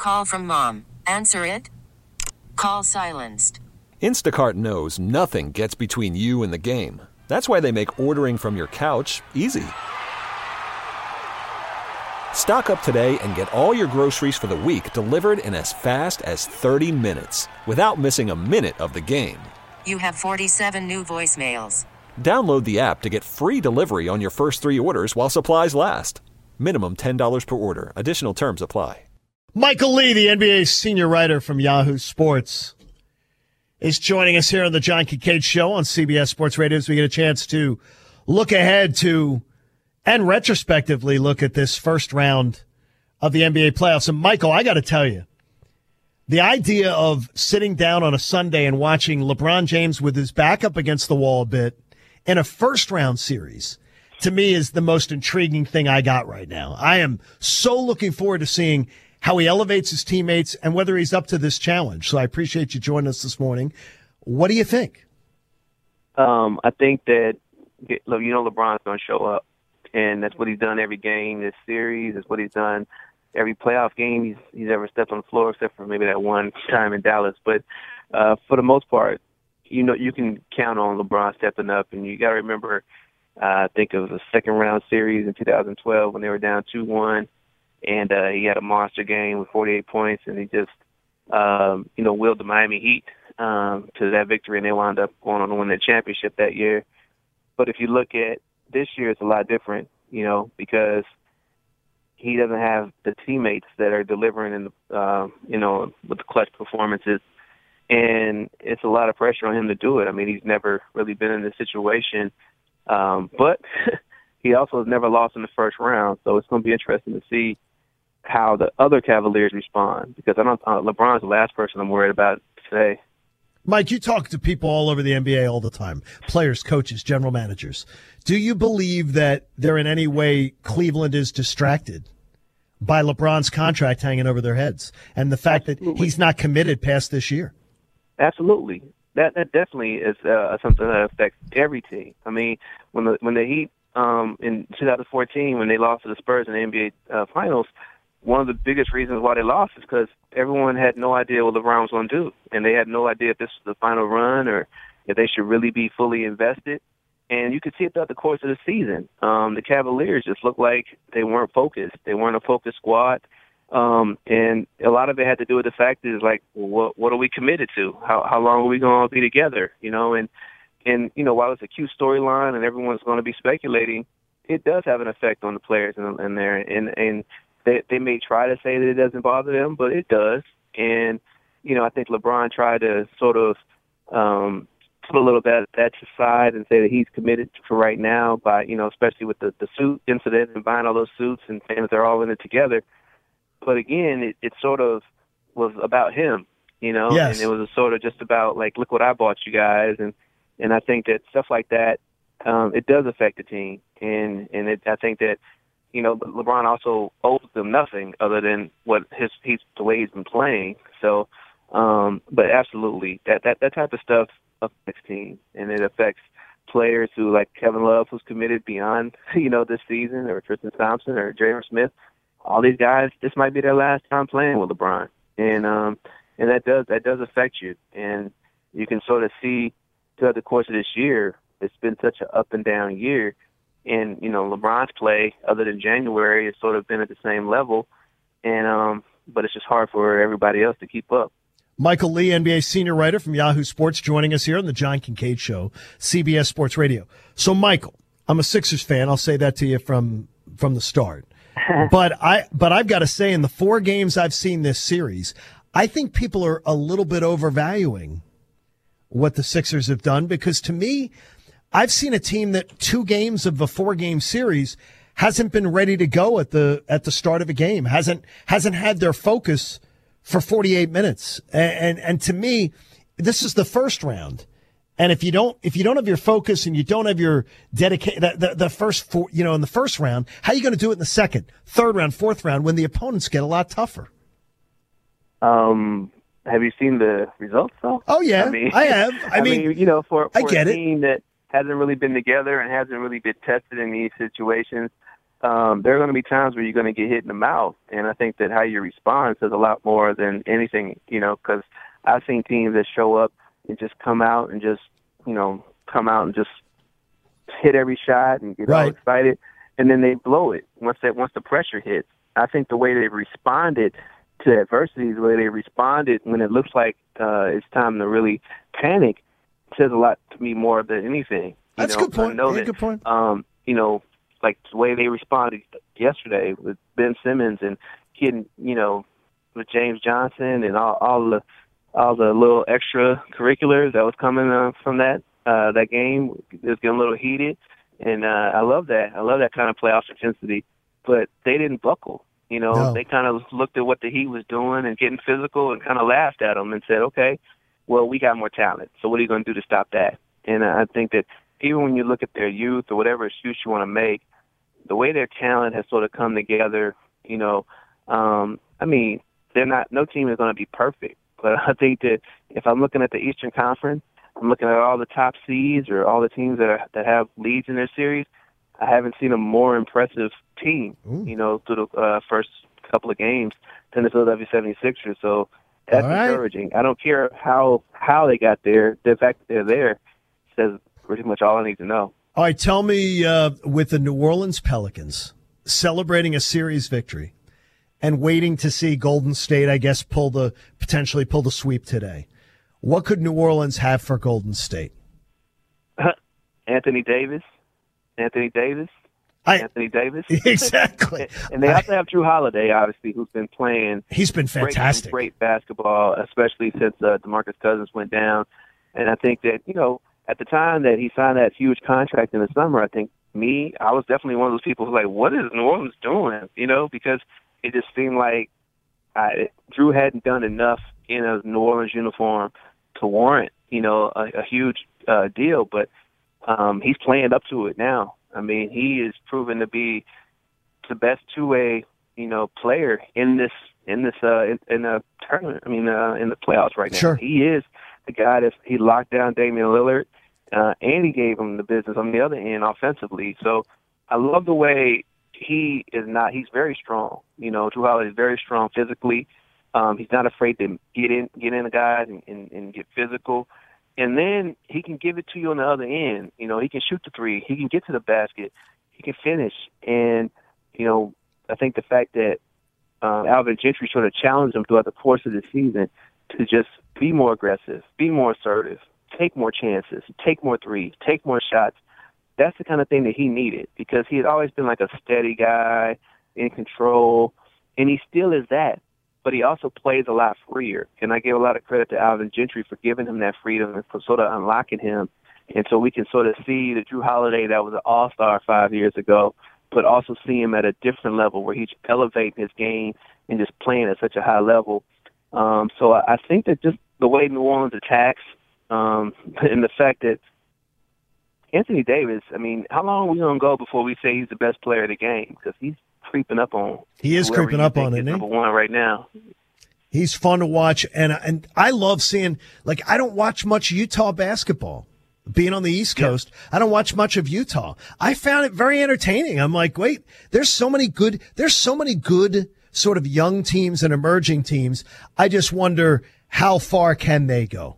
Call from mom. Answer it. Call silenced. Instacart knows nothing gets between you and the game. That's why they make ordering from your couch easy. Stock up today and get all your groceries for the week delivered in as fast as 30 minutes without missing a minute of the game. You have 47 new voicemails. Download the app to get free delivery on your first 3 orders while supplies last. Minimum $10 per order. Additional terms apply. Michael Lee, the NBA senior writer from Yahoo Sports, is joining us here on the John Kincaid Show on CBS Sports Radio as we get a chance to look ahead to and retrospectively look at this first round of the NBA playoffs. And, Michael, I got to tell you, the idea of sitting down on a Sunday and watching LeBron James with his back up against the wall a bit in a first-round series, to me, is the most intriguing thing I got right now. I am so looking forward to seeing how he elevates his teammates and whether he's up to this challenge. So I appreciate you joining us this morning. What do you think? I think that, look, LeBron's going to show up, and that's what he's done every game this series. That's what he's done every playoff game he's ever stepped on the floor, except for maybe that one time in Dallas. But for the most part, you can count on LeBron stepping up, and you got to remember, I think it was a second-round series in 2012 when they were down 2-1. And he had a monster game with 48 points, and he just, willed the Miami Heat to that victory, and they wound up going on to win the championship that year. But if you look at this year, it's a lot different, because he doesn't have the teammates that are delivering in the, with the clutch performances, and it's a lot of pressure on him to do it. I mean, he's never really been in this situation, but he also has never lost in the first round, so it's going to be interesting to see how the other Cavaliers respond, because LeBron's the last person I'm worried about today. Mike, you talk to people all over the NBA all the time, players, coaches, general managers. Do you believe that they're in any way Cleveland is distracted by LeBron's contract hanging over their heads and the fact that he's not committed past this year? Absolutely. That definitely is something that affects every team. I mean, when the Heat in 2014, when they lost to the Spurs in the NBA Finals, one of the biggest reasons why they lost is because everyone had no idea what LeBron was going to do, and they had no idea if this was the final run or if they should really be fully invested. And you could see it throughout the course of the season. The Cavaliers just looked like they weren't focused. They weren't a focused squad. And a lot of it had to do with the fact is, like, what are we committed to? How long are we going to be together? And while it's a cute storyline and everyone's going to be speculating, it does have an effect on the players in there. And they may try to say that it doesn't bother them, but it does. And, I think LeBron tried to sort of put a little bit that to side and say that he's committed for right now by, especially with the suit incident and buying all those suits and saying that they're all in it together. But again, it sort of was about him, Yes. And it was sort of just about, like, look what I bought you guys. And I think that stuff like that, it does affect the team. And I think that, LeBron also owes them nothing other than the way he's been playing. So, but absolutely, that type of stuff affects teams, and it affects players who, like Kevin Love, who's committed beyond, this season, or Tristan Thompson or J.R. Smith. All these guys, this might be their last time playing with LeBron, and that does affect you, and you can sort of see throughout the course of this year, it's been such an up and down year. And, LeBron's play, other than January, has sort of been at the same level. And but it's just hard for everybody else to keep up. Michael Lee, NBA senior writer from Yahoo Sports, joining us here on the John Kincaid Show, CBS Sports Radio. So, Michael, I'm a Sixers fan. I'll say that to you from the start. But I've got to say, in the 4 games I've seen this series, I think people are a little bit overvaluing what the Sixers have done, because to me, I've seen a team that 2 games of a 4-game series hasn't been ready to go at the start of a game, hasn't had their focus for 48 minutes. And to me, this is the first round. And if you don't have your focus and you don't have your dedication, the first 4, in the first round, how are you going to do it in the second, third round, fourth round when the opponents get a lot tougher? Have you seen the results though? Oh yeah, I have. I mean, for I get a team that hasn't really been together and hasn't really been tested in these situations, there are going to be times where you're going to get hit in the mouth, and I think that how you respond says a lot more than anything, because I've seen teams that show up and just come out and just hit every shot and get all excited, and then they blow it once the pressure hits. I think the way they responded to adversity, the way they responded when it looks like it's time to really panic, says a lot to me more than anything. That's a good point. Good point. Like the way they responded yesterday with Ben Simmons and getting, with James Johnson and all the little extracurriculars that was coming from that game. It was getting a little heated, and I love that. I love that kind of playoff intensity. But they didn't buckle. No. They kind of looked at what the Heat was doing and getting physical and kind of laughed at them and said, okay, well, we got more talent, so what are you going to do to stop that? And I think that even when you look at their youth or whatever excuse you want to make, the way their talent has sort of come together, no team is going to be perfect. But I think that if I'm looking at the Eastern Conference, I'm looking at all the top seeds or all the teams that have leads in their series, I haven't seen a more impressive team, through the first couple of games than the Philadelphia 76ers. So that's encouraging. I don't care how they got there. The fact that they're there says pretty much all I need to know. All right, tell me, with the New Orleans Pelicans celebrating a series victory and waiting to see Golden State, I guess, potentially pull the sweep today, what could New Orleans have for Golden State? Anthony Davis. Exactly. And they also have Drew Holiday, obviously, who's been playing. He's been fantastic. Great basketball, especially since DeMarcus Cousins went down. And I think that, at the time that he signed that huge contract in the summer, I was definitely one of those people who was like, what is New Orleans doing? Because it just seemed like Drew hadn't done enough in a New Orleans uniform to warrant, a huge deal. But he's playing up to it now. I mean, he is proven to be the best two-way, player in the tournament. I mean, in the playoffs right now. Sure. He is the guy he locked down Damian Lillard, and he gave him the business on the other end offensively. So I love the way he's very strong. Drew Holiday is very strong physically. He's not afraid to get in the guys and get physical. And then he can give it to you on the other end. He can shoot the three. He can get to the basket. He can finish. And, I think the fact that Alvin Gentry sort of challenged him throughout the course of the season to just be more aggressive, be more assertive, take more chances, take more threes, take more shots. That's the kind of thing that he needed because he had always been like a steady guy, in control, and he still is that. But he also plays a lot freer. And I give a lot of credit to Alvin Gentry for giving him that freedom and for sort of unlocking him. And so we can sort of see the Drew Holiday that was an all-star 5 years ago, but also see him at a different level where he's elevating his game and just playing at such a high level. So I think that just the way New Orleans attacks and the fact that Anthony Davis, I mean, how long are we going to go before we say he's the best player of the game? Because he's creeping up on. He is creeping up on it, isn't he? Number one right now. He's fun to watch, and I love seeing. I don't watch much Utah basketball. Being on the East Coast, I don't watch much of Utah. I found it very entertaining. I'm like, wait, there's so many good sort of young teams and emerging teams. I just wonder how far can they go?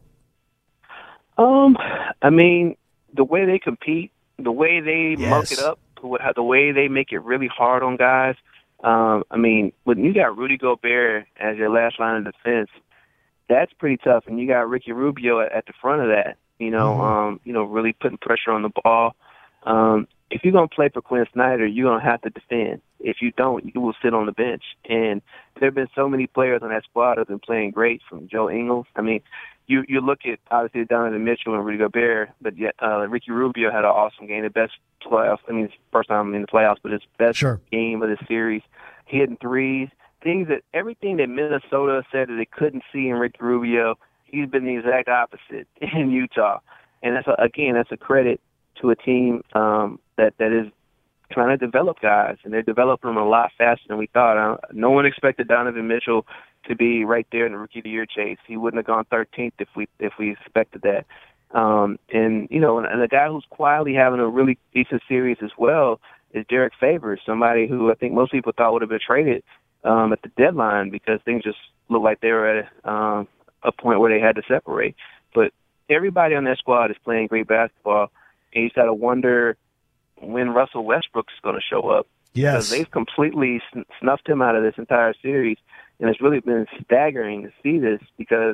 I mean, the way they compete, the way they muck it up, the way they make it really hard on guys. I mean, when you got Rudy Gobert as your last line of defense, that's pretty tough. And you got Ricky Rubio at the front of that, really putting pressure on the ball. If you're going to play for Quinn Snyder, you're going to have to defend. If you don't, you will sit on the bench. And there have been so many players on that squad that have been playing great, from Joe Ingles. I mean, you look at, obviously, Donovan Mitchell and Rudy Gobert, but yet Ricky Rubio had an awesome game, the best playoff. I mean, his first time in the playoffs, but his best game of the series. Hitting threes, everything that Minnesota said that they couldn't see in Ricky Rubio, he's been the exact opposite in Utah. And that's a credit to a team that is trying to develop guys, and they're developing them a lot faster than we thought. No one expected Donovan Mitchell to be right there in the Rookie of the Year chase. He wouldn't have gone 13th if we expected that. And a guy who's quietly having a really decent series as well is Derek Favors, somebody who I think most people thought would have been traded at the deadline because things just looked like they were at a point where they had to separate. But everybody on that squad is playing great basketball, and you just got to wonder when Russell Westbrook is going to show up. Yes. Because they've completely snuffed him out of this entire series, and it's really been staggering to see this because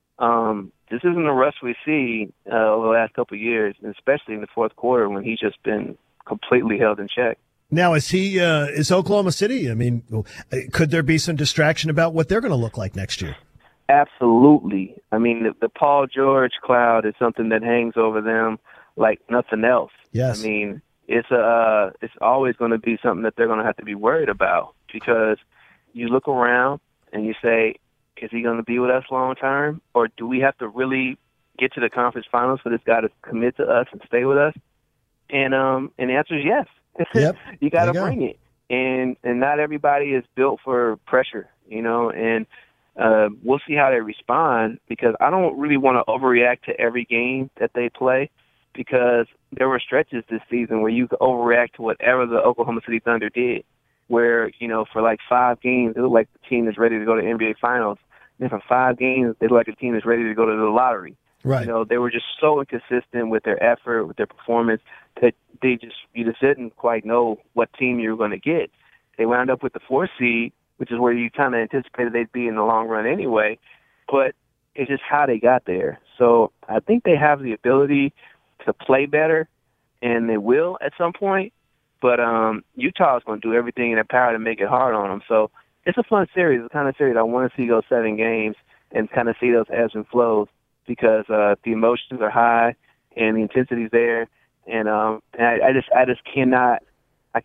this isn't the Russ we see over the last couple of years, and especially in the fourth quarter when he's just been completely held in check. Now, is Oklahoma City? I mean, could there be some distraction about what they're going to look like next year? Absolutely. I mean, the Paul George cloud is something that hangs over them like nothing else. Yes. I mean, it's always going to be something that they're going to have to be worried about because you look around and you say, is he going to be with us long term, or do we have to really get to the conference finals for this guy to commit to us and stay with us? And the answer is yes. Yep. You got to bring it, and not everybody is built for pressure, and we'll see how they respond because I don't really want to overreact to every game that they play because there were stretches this season where you could overreact to whatever the Oklahoma City Thunder did, where, for like 5 games, it looked like the team is ready to go to NBA Finals. And for 5 games, they look like a team is ready to go to the lottery. Right. They were just so inconsistent with their effort, with their performance, that you just didn't quite know what team you were going to get. They wound up with the 4th seed, which is where you kind of anticipated they'd be in the long run anyway. But it's just how they got there. So I think they have the ability to play better, and they will at some point. But Utah is going to do everything in their power to make it hard on them. So it's a fun series. It's the kind of series I want to see go 7 games and kind of see those ebbs and flows because the emotions are high and the intensity's there. And I just cannot. I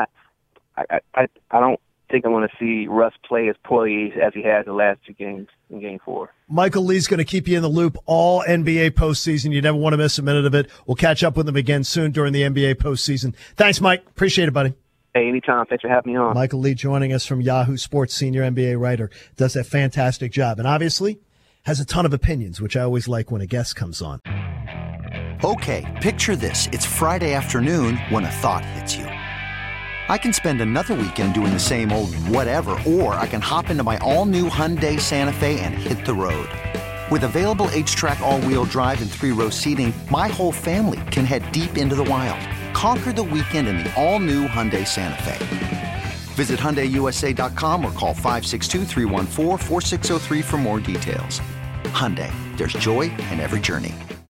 don't think I want to see Russ play as poorly as he has the last 2 games in Game 4. Michael Lee's going to keep you in the loop all NBA postseason. You never want to miss a minute of it. We'll catch up with him again soon during the NBA postseason. Thanks, Mike. Appreciate it, buddy. Hey, anytime. Thanks for having me on. Michael Lee joining us from Yahoo Sports, senior NBA writer, does a fantastic job. And obviously has a ton of opinions, which I always like when a guest comes on. Okay, picture this. It's Friday afternoon when a thought hits you. I can spend another weekend doing the same old whatever, or I can hop into my all-new Hyundai Santa Fe and hit the road. With available H-Track all-wheel drive and 3-row seating, my whole family can head deep into the wild. Conquer the weekend in the all-new Hyundai Santa Fe. Visit HyundaiUSA.com or call 562-314-4603 for more details. Hyundai, there's joy in every journey.